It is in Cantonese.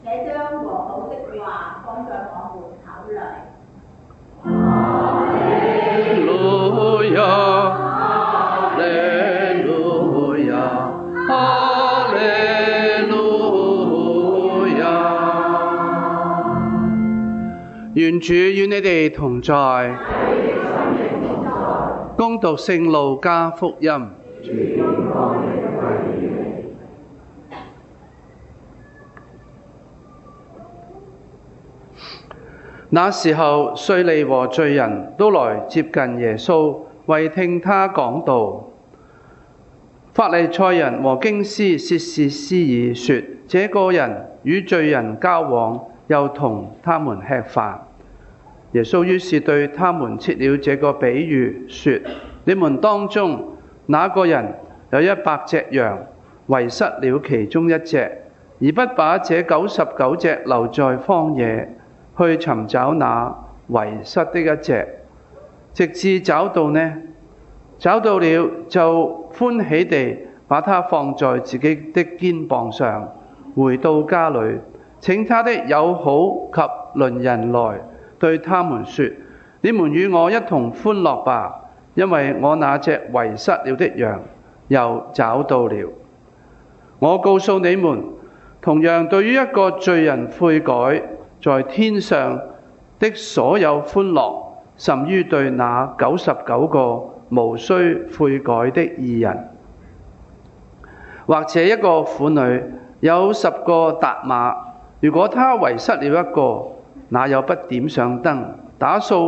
這將和好的話放在我們口裏。 哈利路亞，哈利路亞，哈利路亞。願主與你哋同在。恭讀聖路加福音。那時候，稅吏和罪人都來接近耶穌，為聽他講道。法利賽人和經師竊竊私議，說：這個人與罪人交往，又同他們吃飯。耶穌於是對他們設了這個比喻，說：你們當中哪個人有100隻羊，遺失了其中一隻，而不把這99隻留在荒野，去尋找那遺失的一隻，直至找到呢？找到了就歡喜地把它放在自己的肩膀上，回到家裏，請他的友好及鄰人來，對他們說：你們與我一同歡樂吧，因為我那隻遺失了的羊又找到了。我告訴你們，同樣對於一個罪人悔改，在天上的所有歡樂，甚於對那99個無須悔改的義人。或者一個婦女有10個達瑪，如果她遺失了一個，那有不點上燈，打掃